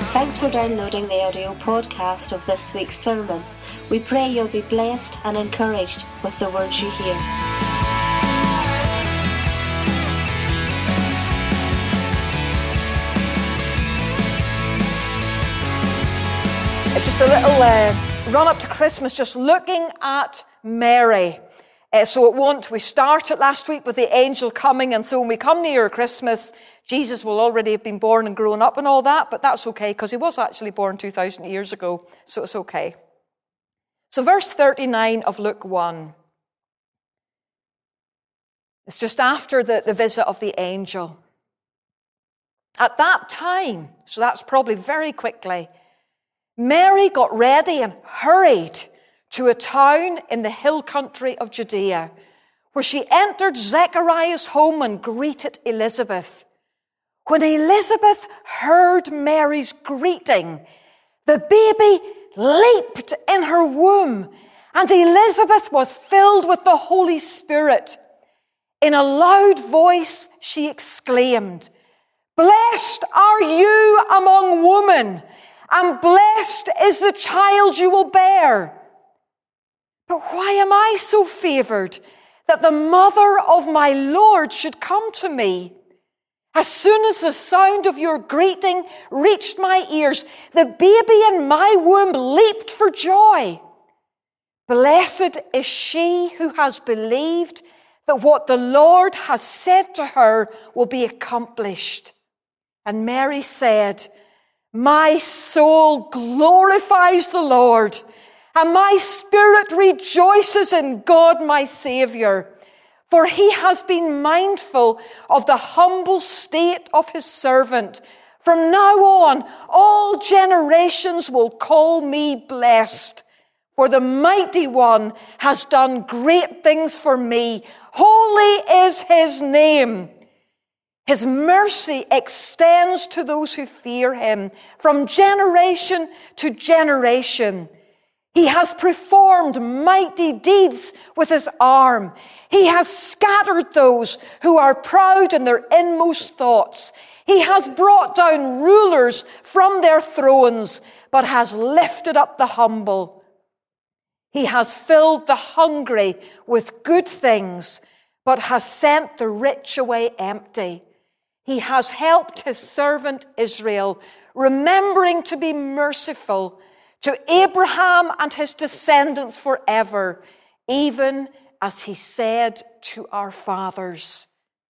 Thanks for downloading the audio podcast of this week's sermon. We pray you'll be blessed and encouraged with the words you hear. Just a little run up to Christmas, just looking at Mary. We started last week with the angel coming, and so when we come near Christmas, Jesus will already have been born and grown up and all that, but that's okay, because he was actually born 2,000 years ago, so it's okay. So verse 39 of Luke 1. It's just after the visit of the angel. At that time, so that's probably very quickly, Mary got ready and hurried to a town in the hill country of Judea, where she entered Zechariah's home and greeted Elizabeth. When Elizabeth heard Mary's greeting, the baby leaped in her womb, and Elizabeth was filled with the Holy Spirit. In a loud voice, she exclaimed, "Blessed are you among women, and blessed is the child you will bear. But why am I so favored that the mother of my Lord should come to me? As soon as the sound of your greeting reached my ears, the baby in my womb leaped for joy. Blessed is she who has believed that what the Lord has said to her will be accomplished." And Mary said, "My soul glorifies the Lord, and my spirit rejoices in God my Saviour, for he has been mindful of the humble state of his servant. From now on, all generations will call me blessed, for the Mighty One has done great things for me. Holy is his name. His mercy extends to those who fear him from generation to generation. He has performed mighty deeds with his arm. He has scattered those who are proud in their inmost thoughts. He has brought down rulers from their thrones, but has lifted up the humble. He has filled the hungry with good things, but has sent the rich away empty. He has helped his servant Israel, remembering to be merciful to Abraham and his descendants forever, even as he said to our fathers."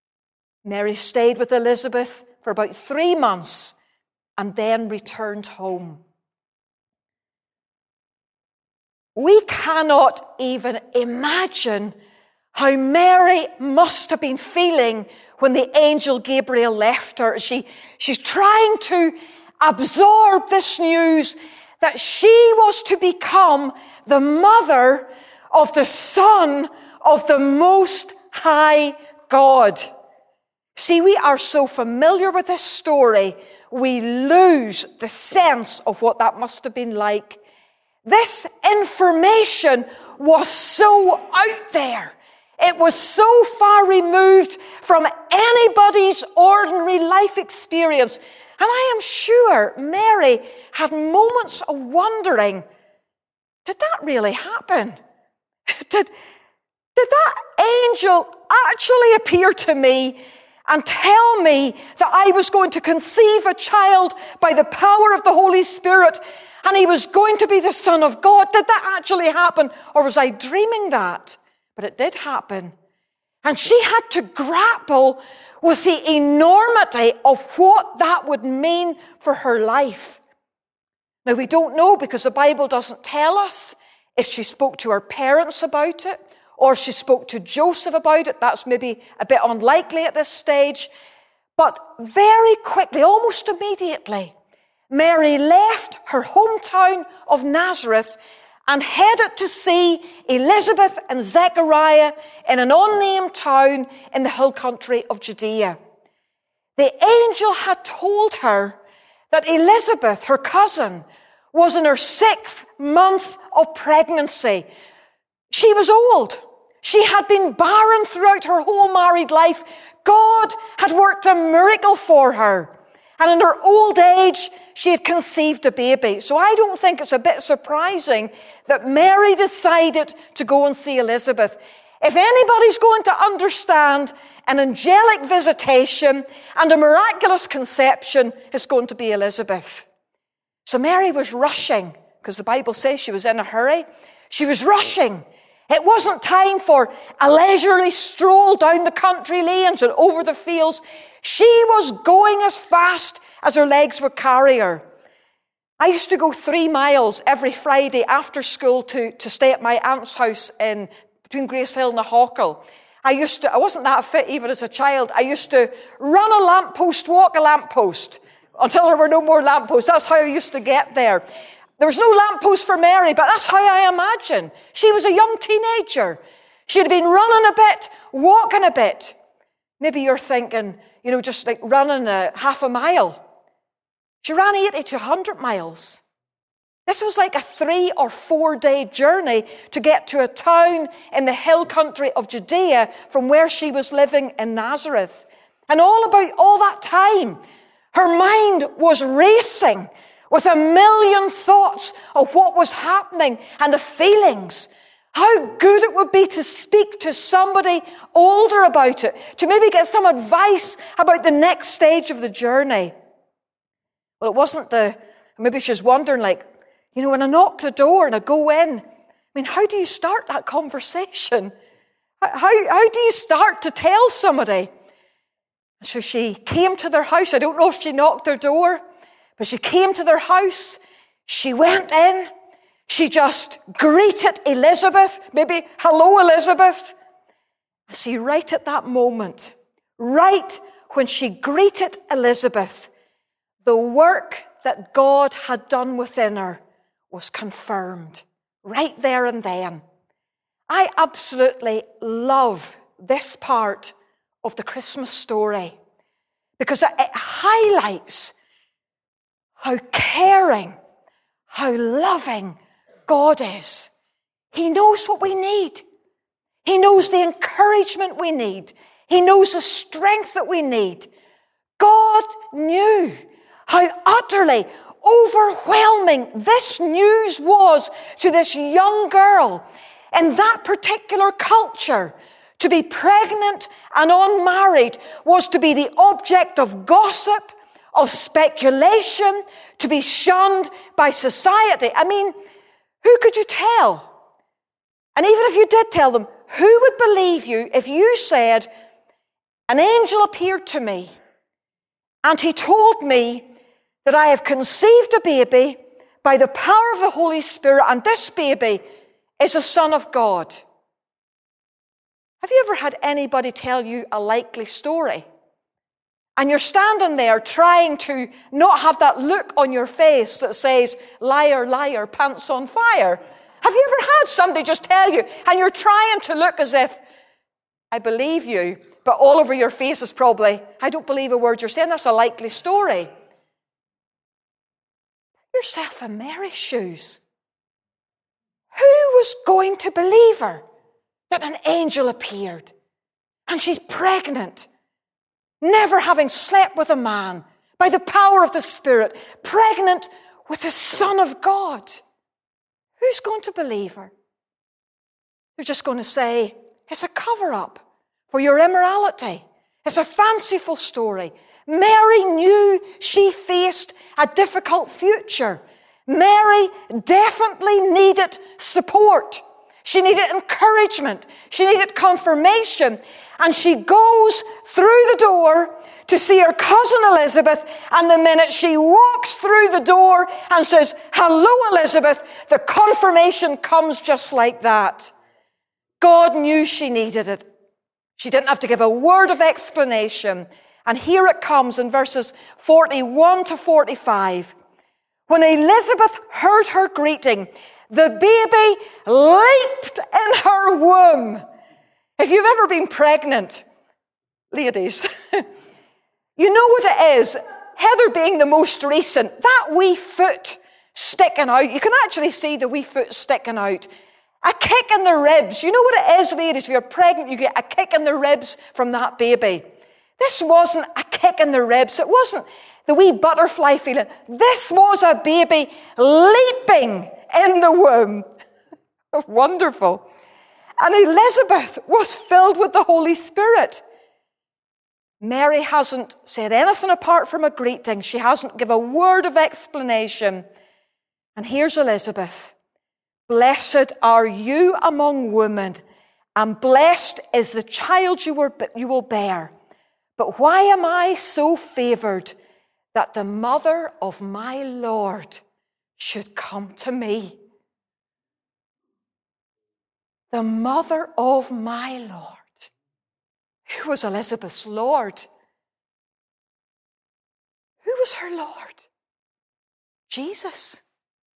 Mary stayed with Elizabeth for about 3 months and then returned home. We cannot even imagine how Mary must have been feeling when the angel Gabriel left her. She's trying to absorb this news that she was to become the mother of the Son of the Most High God. See, we are so familiar with this story, we lose the sense of what that must have been like. This information was so out there. It was so far removed from anybody's ordinary life experience. And I am sure Mary had moments of wondering, did that really happen? Did that angel actually appear to me and tell me that I was going to conceive a child by the power of the Holy Spirit and he was going to be the Son of God? Did that actually happen? Or was I dreaming that? But it did happen. And she had to grapple with the enormity of what that would mean for her life. Now, we don't know because the Bible doesn't tell us if she spoke to her parents about it or she spoke to Joseph about it. That's maybe a bit unlikely at this stage. But very quickly, almost immediately, Mary left her hometown of Nazareth and headed to see Elizabeth and Zechariah in an unnamed town in the hill country of Judea. The angel had told her that Elizabeth, her cousin, was in her 6th month of pregnancy. She was old. She had been barren throughout her whole married life. God had worked a miracle for her. And in her old age, she had conceived a baby. So I don't think it's a bit surprising that Mary decided to go and see Elizabeth. If anybody's going to understand an angelic visitation and a miraculous conception, it's going to be Elizabeth. So Mary was rushing, because the Bible says she was in a hurry. She was rushing. It wasn't time for a leisurely stroll down the country lanes and over the fields. She was going as fast as her legs would carry her. I used to go 3 miles every Friday after school to stay at my aunt's house in between Gracehill and the Hawkle. I wasn't that fit even as a child. I used to run a lamppost, walk a lamppost until there were no more lampposts. That's how I used to get there. There was no lamppost for Mary, but that's how I imagine. She was a young teenager. She'd been running a bit, walking a bit. Maybe you're thinking, just like running a half a mile. She ran 80 to 100 miles. This was like a 3 or 4 day journey to get to a town in the hill country of Judea from where she was living in Nazareth. And all that time, her mind was racing with a million thoughts of what was happening and the feelings. How good it would be to speak to somebody older about it, to maybe get some advice about the next stage of the journey. Well, it wasn't maybe she was wondering, when I knock the door and I go in, how do you start that conversation? How do you start to tell somebody? So she came to their house. I don't know if she knocked their door, but she came to their house. She went in. She just greeted Elizabeth. Maybe, hello, Elizabeth. And see, right at that moment, right when she greeted Elizabeth, the work that God had done within her was confirmed. Right there and then. I absolutely love this part of the Christmas story because it highlights how caring, how loving God is. He knows what we need. He knows the encouragement we need. He knows the strength that we need. God knew how utterly overwhelming this news was to this young girl in that particular culture. To be pregnant and unmarried was to be the object of gossip, of speculation, to be shunned by society. Who could you tell? And even if you did tell them, who would believe you if you said, an angel appeared to me and he told me that I have conceived a baby by the power of the Holy Spirit and this baby is a son of God? Have you ever had anybody tell you a likely story? And you're standing there trying to not have that look on your face that says, liar, liar, pants on fire. Have you ever had somebody just tell you, and you're trying to look as if, I believe you, but all over your face is probably, I don't believe a word you're saying, that's a likely story. Put yourself in Mary's shoes. Who was going to believe her? That an angel appeared and she's pregnant, never having slept with a man, by the power of the Spirit, pregnant with the Son of God. Who's going to believe her? They're just going to say, it's a cover-up for your immorality. It's a fanciful story. Mary knew she faced a difficult future. Mary definitely needed support. She needed encouragement. She needed confirmation. And she goes through the door to see her cousin Elizabeth. And the minute she walks through the door and says, hello, Elizabeth, the confirmation comes just like that. God knew she needed it. She didn't have to give a word of explanation. And here it comes in verses 41 to 45. When Elizabeth heard her greeting, the baby leaped in her womb. If you've ever been pregnant, ladies, you know what it is. Heather being the most recent, that wee foot sticking out. You can actually see the wee foot sticking out. A kick in the ribs. You know what it is, ladies? If you're pregnant, you get a kick in the ribs from that baby. This wasn't a kick in the ribs. It wasn't the wee butterfly feeling. This was a baby leaping in the womb. Wonderful. And Elizabeth was filled with the Holy Spirit. Mary hasn't said anything apart from a greeting. She hasn't given a word of explanation. And here's Elizabeth. Blessed are you among women, and blessed is the child you will bear. But why am I so favored that the mother of my Lord should come to me? The mother of my Lord. Who was Elizabeth's Lord? Who was her Lord? Jesus.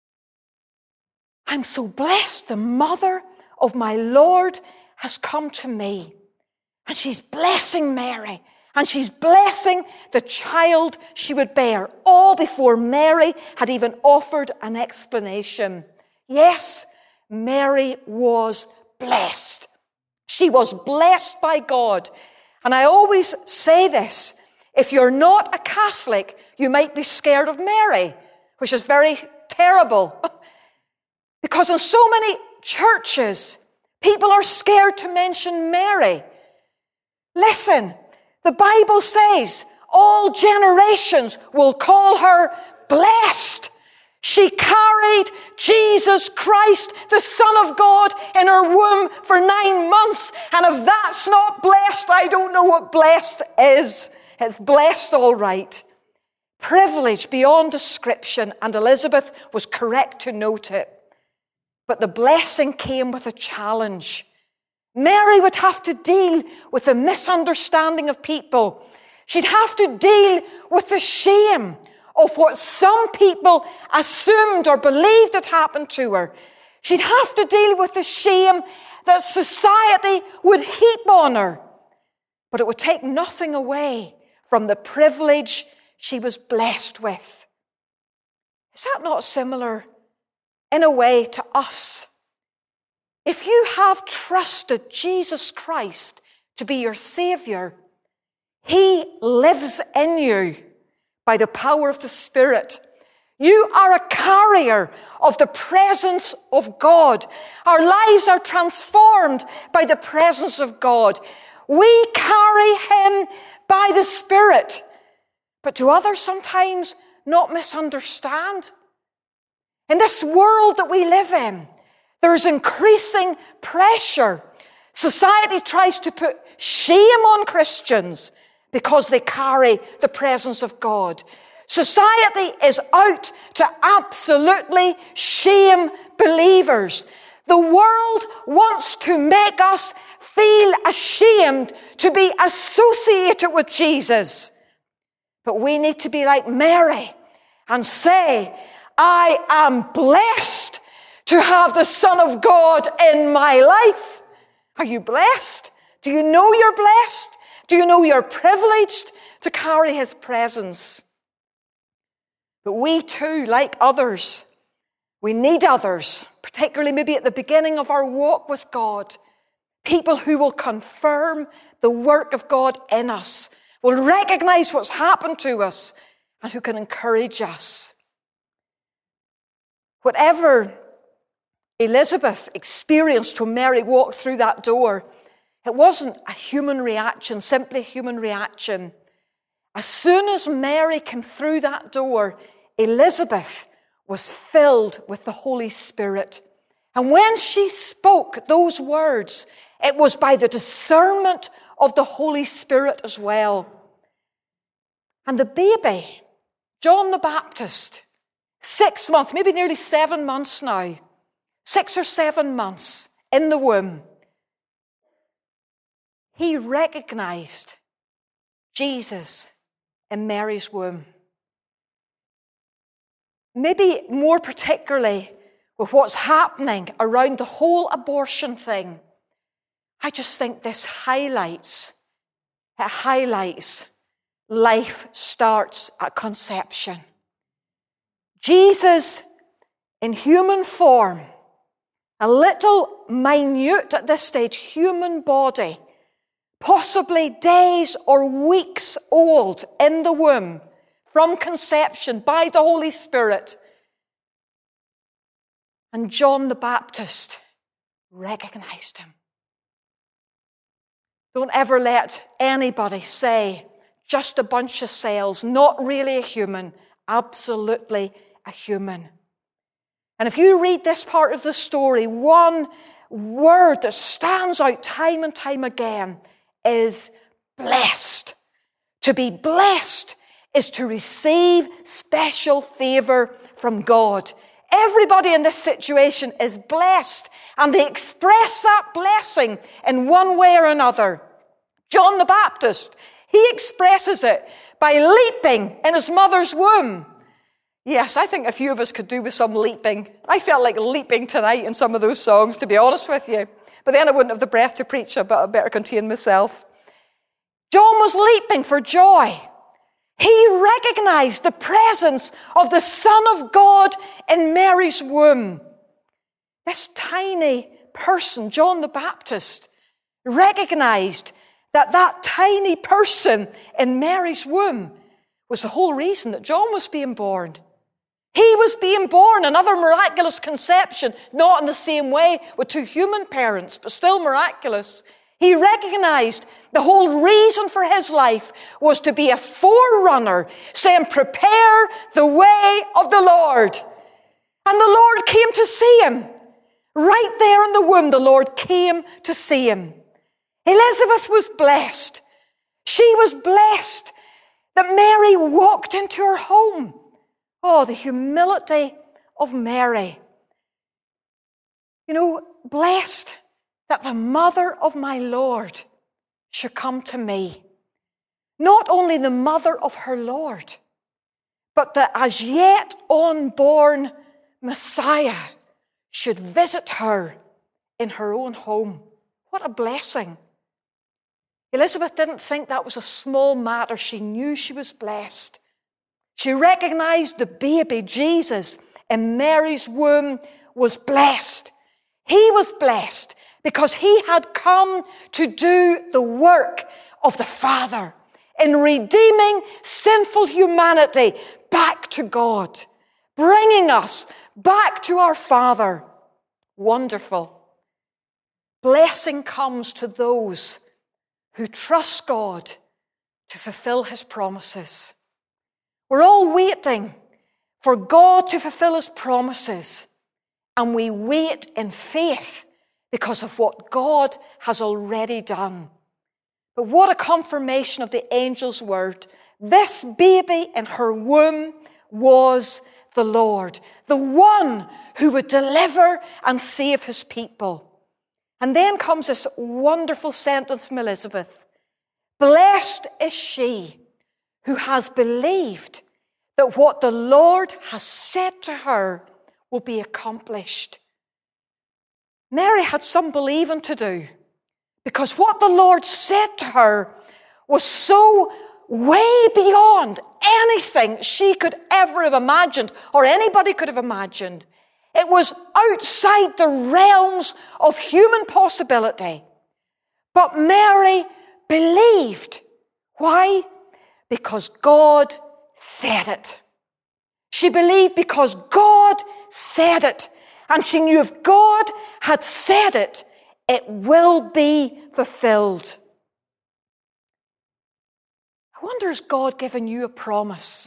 I'm so blessed. The mother of my Lord has come to me. And she's blessing Mary. And she's blessing the child she would bear, all before Mary had even offered an explanation. Yes, Mary was blessed. She was blessed by God. And I always say this, if you're not a Catholic, you might be scared of Mary, which is very terrible. Because in so many churches, people are scared to mention Mary. Listen, the Bible says all generations will call her blessed. She carried Jesus Christ, the Son of God, in her womb for 9 months. And if that's not blessed, I don't know what blessed is. It's blessed all right. Privilege beyond description, and Elizabeth was correct to note it. But the blessing came with a challenge. Mary would have to deal with the misunderstanding of people. She'd have to deal with the shame of what some people assumed or believed had happened to her. She'd have to deal with the shame that society would heap on her. But it would take nothing away from the privilege she was blessed with. Is that not similar in a way to us? If you have trusted Jesus Christ to be your Savior, He lives in you by the power of the Spirit. You are a carrier of the presence of God. Our lives are transformed by the presence of God. We carry Him by the Spirit. But do others sometimes not misunderstand? In this world that we live in, there is increasing pressure. Society tries to put shame on Christians because they carry the presence of God. Society is out to absolutely shame believers. The world wants to make us feel ashamed to be associated with Jesus. But we need to be like Mary and say, I am blessed to have the Son of God in my life. Are you blessed? Do you know you're blessed? Do you know you're privileged to carry His presence? But we too, like others, we need others, particularly maybe at the beginning of our walk with God, people who will confirm the work of God in us, will recognize what's happened to us, and who can encourage us. Whatever Elizabeth experienced when Mary walked through that door, it wasn't a human reaction, simply a human reaction. As soon as Mary came through that door, Elizabeth was filled with the Holy Spirit. And when she spoke those words, it was by the discernment of the Holy Spirit as well. And the baby, John the Baptist, 6 months, maybe nearly 7 months now, 6 or 7 months in the womb, he recognized Jesus in Mary's womb. Maybe more particularly with what's happening around the whole abortion thing, I just think this highlights life starts at conception. Jesus in human form, a little minute at this stage human body, possibly days or weeks old in the womb, from conception by the Holy Spirit. And John the Baptist recognized him. Don't ever let anybody say, just a bunch of cells, not really a human, absolutely a human. And if you read this part of the story, one word that stands out time and time again is blessed. To be blessed is to receive special favor from God. Everybody in this situation is blessed, and they express that blessing in one way or another. John the Baptist, he expresses it by leaping in his mother's womb. Yes, I think a few of us could do with some leaping. I felt like leaping tonight in some of those songs, to be honest with you. But then I wouldn't have the breath to preach, but I better contain myself. John was leaping for joy. He recognized the presence of the Son of God in Mary's womb. This tiny person, John the Baptist, recognized that tiny person in Mary's womb was the whole reason that John was being born. He was being born, another miraculous conception, not in the same way with two human parents, but still miraculous. He recognized the whole reason for his life was to be a forerunner, saying, prepare the way of the Lord. And the Lord came to see him. Right there in the womb, the Lord came to see him. Elizabeth was blessed. She was blessed that Mary walked into her home. Oh, the humility of Mary. You know, blessed that the mother of my Lord should come to me. Not only the mother of her Lord, but the as yet unborn Messiah should visit her in her own home. What a blessing. Elizabeth didn't think that was a small matter. She knew she was blessed. She recognized the baby, Jesus, in Mary's womb was blessed. He was blessed because he had come to do the work of the Father in redeeming sinful humanity back to God, bringing us back to our Father. Wonderful. Blessing comes to those who trust God to fulfill his promises. We're all waiting for God to fulfill his promises, and we wait in faith because of what God has already done. But what a confirmation of the angel's word. This baby in her womb was the Lord, the one who would deliver and save his people. And then comes this wonderful sentence from Elizabeth. Blessed is she who has believed that what the Lord has said to her will be accomplished. Mary had some believing to do, because what the Lord said to her was so way beyond anything she could ever have imagined, or anybody could have imagined. It was outside the realms of human possibility. But Mary believed. Why? Because God said it. She believed because God said it. And she knew if God had said it, it will be fulfilled. I wonder, has God given you a promise?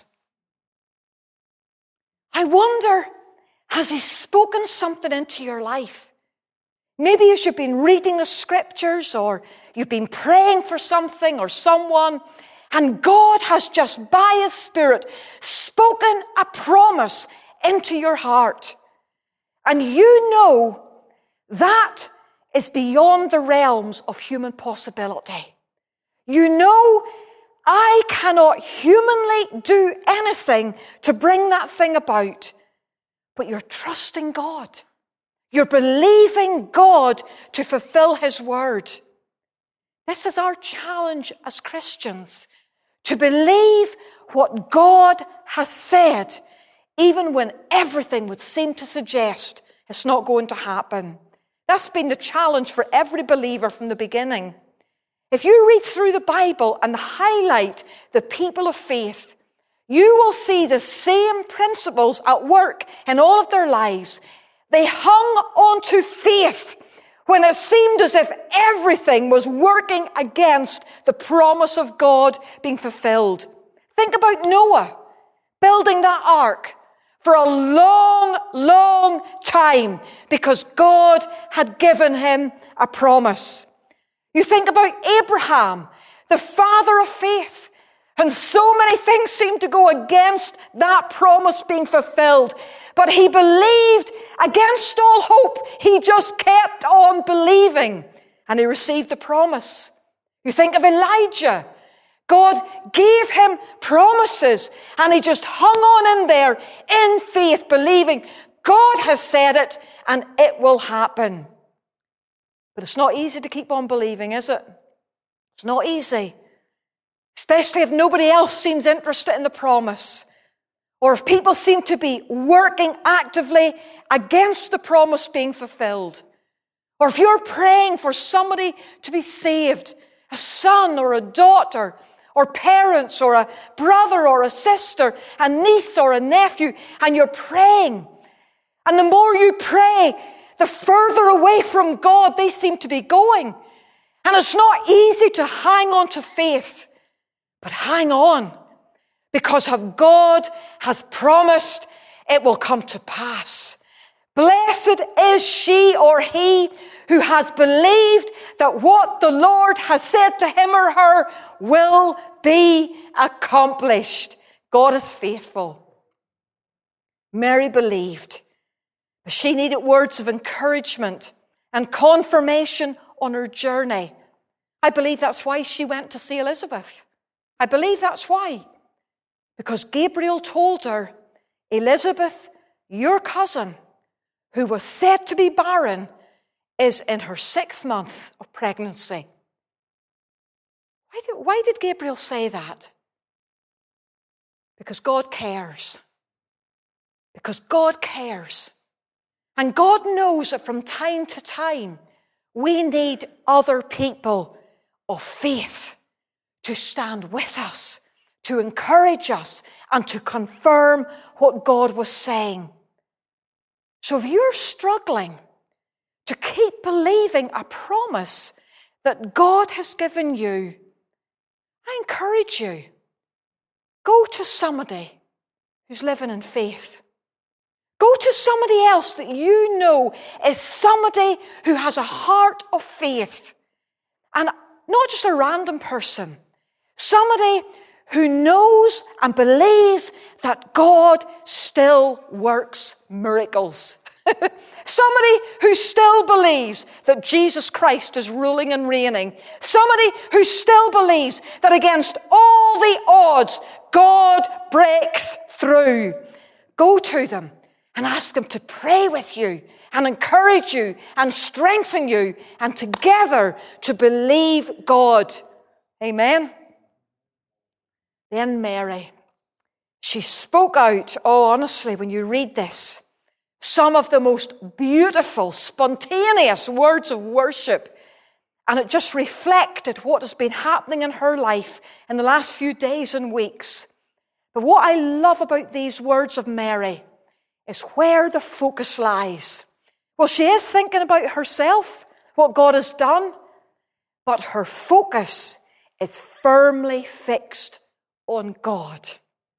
I wonder, has he spoken something into your life? Maybe as you've been reading the scriptures, or you've been praying for something or someone, and God has just by his Spirit spoken a promise into your heart. And you know that is beyond the realms of human possibility. You know I cannot humanly do anything to bring that thing about. But you're trusting God. You're believing God to fulfill his word. This is our challenge as Christians, to believe what God has said, even when everything would seem to suggest it's not going to happen. That's been the challenge for every believer from the beginning. If you read through the Bible and highlight the people of faith, you will see the same principles at work in all of their lives. They hung on to faith when it seemed as if everything was working against the promise of God being fulfilled. Think about Noah building that ark for a long, long time because God had given him a promise. You think about Abraham, the father of faith, and so many things seem to go against that promise being fulfilled. But he believed against all hope. He just kept on believing, and he received the promise. You think of Elijah. God gave him promises, and he just hung on in there in faith, believing God has said it, and it will happen. But it's not easy to keep on believing, is it? It's not easy. Especially if nobody else seems interested in the promise. Or if people seem to be working actively against the promise being fulfilled. Or if you're praying for somebody to be saved, a son or a daughter, or parents, or a brother or a sister, a niece or a nephew, and you're praying. And the more you pray, the further away from God they seem to be going. And it's not easy to hang on to faith. But hang on, because if God has promised, it will come to pass. Blessed is she or he who has believed that what the Lord has said to him or her will be accomplished. God is faithful. Mary believed, but she needed words of encouragement and confirmation on her journey. I believe that's why she went to see Elizabeth. I believe that's why. Because Gabriel told her, Elizabeth, your cousin, who was said to be barren, is in her 6th month of pregnancy. Why did Gabriel say that? Because God cares. Because God cares. And God knows that from time to time, we need other people of faith to stand with us, to encourage us, and to confirm what God was saying. So if you're struggling to keep believing a promise that God has given you, I encourage you, go to somebody who's living in faith. Go to somebody else that you know is somebody who has a heart of faith. And not just a random person. Somebody who knows and believes that God still works miracles. Somebody who still believes that Jesus Christ is ruling and reigning. Somebody who still believes that against all the odds, God breaks through. Go to them and ask them to pray with you and encourage you and strengthen you and together to believe God. Amen. Then Mary, she spoke out, honestly, when you read this, some of the most beautiful, spontaneous words of worship. And it just reflected what has been happening in her life in the last few days and weeks. But what I love about these words of Mary is where the focus lies. Well, she is thinking about herself, what God has done, but her focus is firmly fixed on God.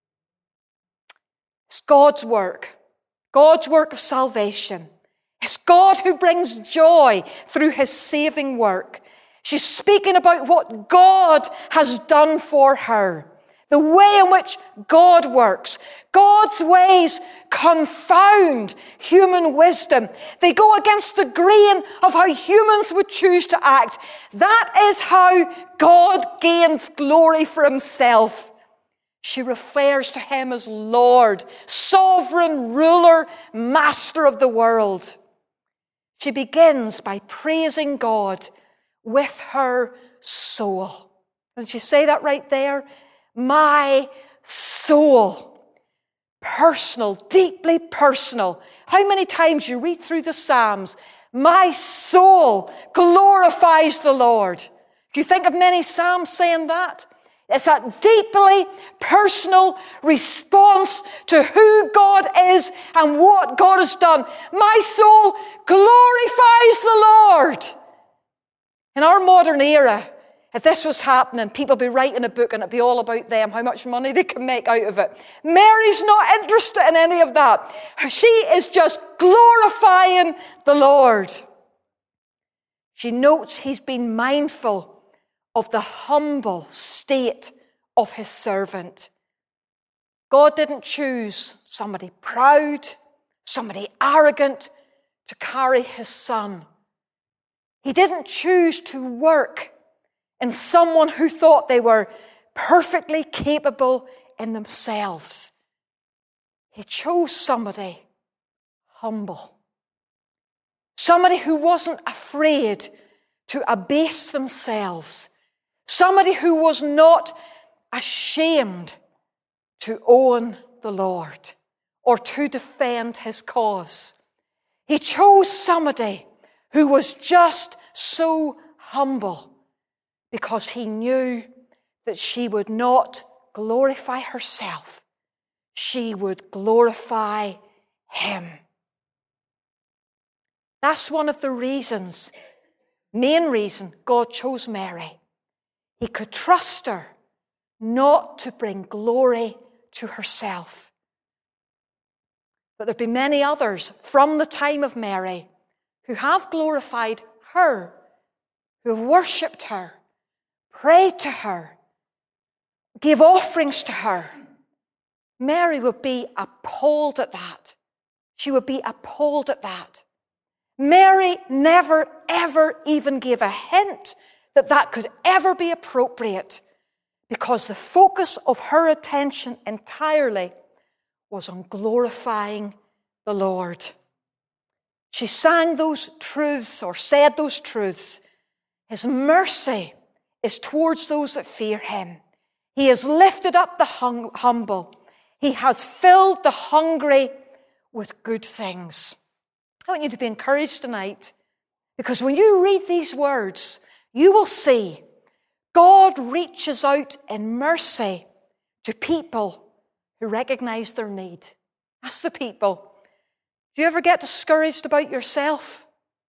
It's God's work of salvation. It's God who brings joy through his saving work. She's speaking about what God has done for her, the way in which God works. God's ways confound human wisdom. They go against the grain of how humans would choose to act. That is how God gains glory for himself. She refers to him as Lord, sovereign ruler, master of the world. She begins by praising God with her soul. Didn't she say that right there? My soul. Personal, deeply personal. How many times you read through the Psalms, my soul glorifies the Lord. Do you think of many Psalms saying that? It's a deeply personal response to who God is and what God has done. My soul glorifies the Lord. In our modern era, if this was happening, people would be writing a book and it'd be all about them, how much money they can make out of it. Mary's not interested in any of that. She is just glorifying the Lord. She notes he's been mindful of the humble state of his servant. God didn't choose somebody proud, somebody arrogant to carry his son. He didn't choose to work in someone who thought they were perfectly capable in themselves. He chose somebody humble. Somebody who wasn't afraid to abase themselves. Somebody who was not ashamed to own the Lord or to defend his cause. He chose somebody who was just so humble because he knew that she would not glorify herself. She would glorify him. That's one of the reasons, main reason God chose Mary. He could trust her not to bring glory to herself. But there have been many others from the time of Mary who have glorified her, who have worshipped her, prayed to her, gave offerings to her. Mary would be appalled at that. She would be appalled at that. Mary never, ever even gave a hint that that could ever be appropriate, because the focus of her attention entirely was on glorifying the Lord. She sang those truths, or said those truths. His mercy is towards those that fear him. He has lifted up the humble. He has filled the hungry with good things. I want you to be encouraged tonight, because when you read these words, you will see God reaches out in mercy to people who recognize their need. That's the people. Do you ever get discouraged about yourself?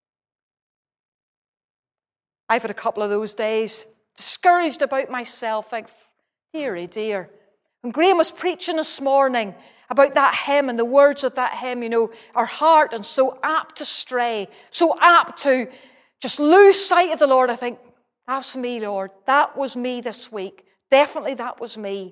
I've had a couple of those days, discouraged about myself, like, dearie dear. When Graham was preaching this morning about that hymn and the words of that hymn, you know, our heart and so apt to stray, so apt to just lose sight of the Lord. I think, that's me, Lord. That was me this week. Definitely that was me.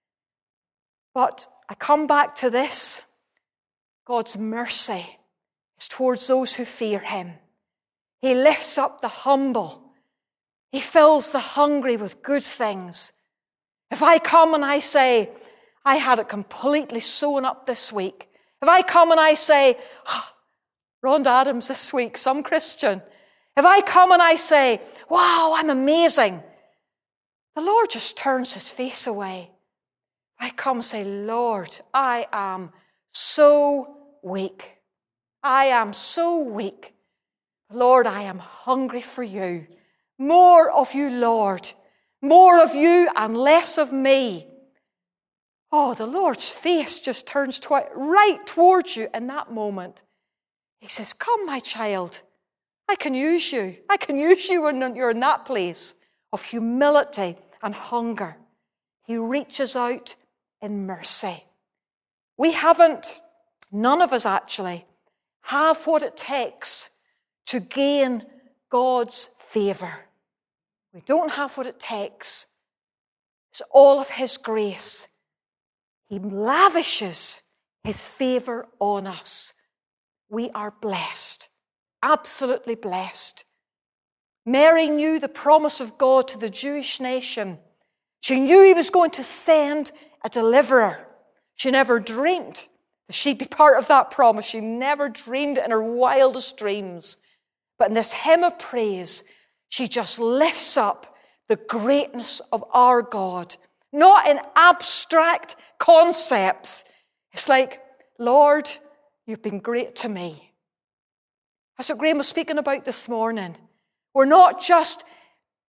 But I come back to this. God's mercy is towards those who fear him. He lifts up the humble. He fills the hungry with good things. If I come and I say, I had it completely sewn up this week. If I come and I say, Rhonda Adams this week, some Christian. If I come and I say, wow, I'm amazing, the Lord just turns his face away. I come and say, Lord, I am so weak. I am so weak. Lord, I am hungry for you. More of you, Lord. More of you and less of me. Oh, the Lord's face just turns right towards you in that moment. He says, come, my child. I can use you. I can use you when you're in that place of humility and hunger. He reaches out in mercy. We haven't, none of us actually, have what it takes to gain God's favor. We don't have what it takes. It's all of his grace. He lavishes his favor on us. We are blessed. Absolutely blessed. Mary knew the promise of God to the Jewish nation. She knew he was going to send a deliverer. She never dreamed that she'd be part of that promise. She never dreamed it in her wildest dreams. But in this hymn of praise, she just lifts up the greatness of our God. Not in abstract concepts. It's like, Lord, you've been great to me. That's what Graham was speaking about this morning. We're not just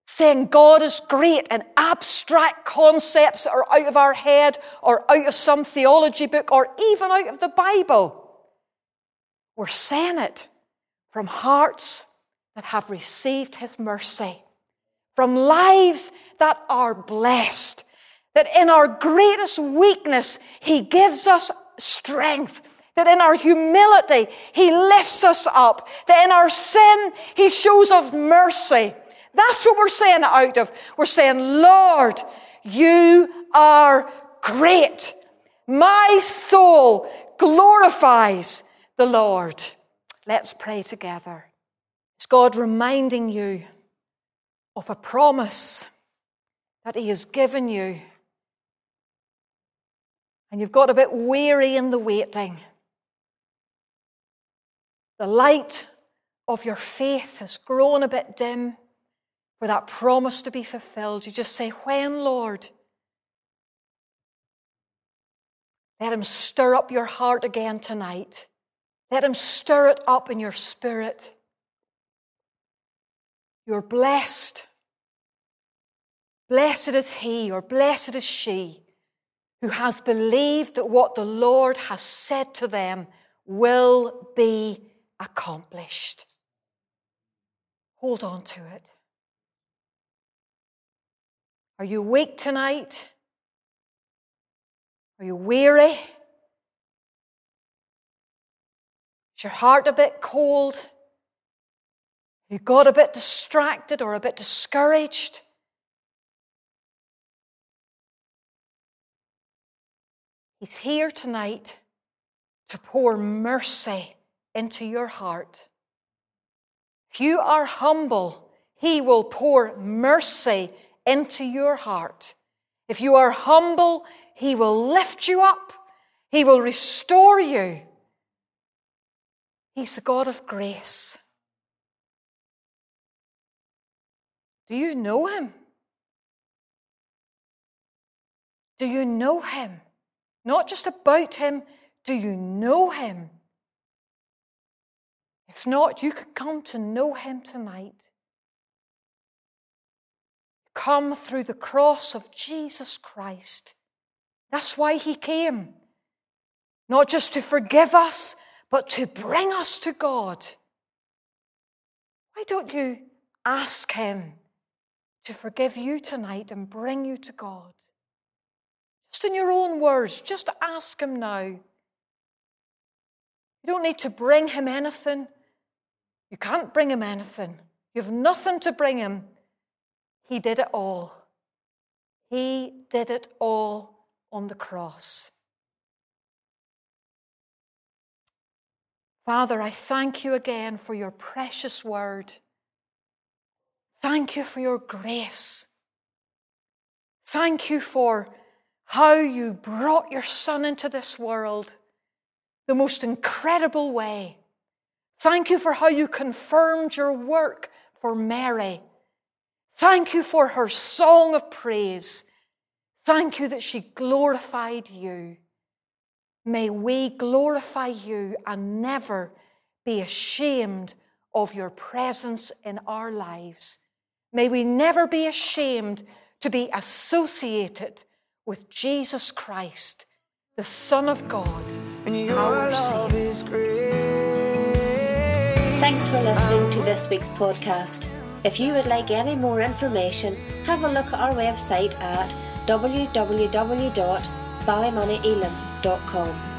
saying God is great and abstract concepts that are out of our head or out of some theology book or even out of the Bible. We're saying it from hearts that have received his mercy, from lives that are blessed, that in our greatest weakness, he gives us strength, that in our humility, he lifts us up, that in our sin, he shows us mercy. That's what we're saying it out of. We're saying, Lord, you are great. My soul glorifies the Lord. Let's pray together. It's God reminding you of a promise that he has given you. And you've got a bit weary in the waiting. The light of your faith has grown a bit dim for that promise to be fulfilled. You just say, when, Lord? Let him stir up your heart again tonight. Let him stir it up in your spirit. You're blessed. Blessed is he or blessed is she who has believed that what the Lord has said to them will be accomplished. Hold on to it. Are you weak tonight? Are you weary? Is your heart a bit cold? Have you got a bit distracted or a bit discouraged? He's here tonight to pour mercy into your heart. If you are humble, he will pour mercy into your heart. If you are humble, he will lift you up. He will restore you. He's the God of grace. Do you know him? Do you know him? Not just about him, do you know him? If not, you can come to know him tonight. Come through the cross of Jesus Christ. That's why he came. Not just to forgive us, but to bring us to God. Why don't you ask him to forgive you tonight and bring you to God? Just in your own words, just ask him now. You don't need to bring him anything. You can't bring him anything. You have nothing to bring him. He did it all. He did it all on the cross. Father, I thank you again for your precious word. Thank you for your grace. Thank you for how you brought your Son into this world the most incredible way. Thank you for how you confirmed your work for Mary. Thank you for her song of praise. Thank you that she glorified you. May we glorify you and never be ashamed of your presence in our lives. May we never be ashamed to be associated with Jesus Christ, the Son of God, our Savior. Thanks for listening to this week's podcast. If you would like any more information, have a look at our website at www.ballymonnyelam.com.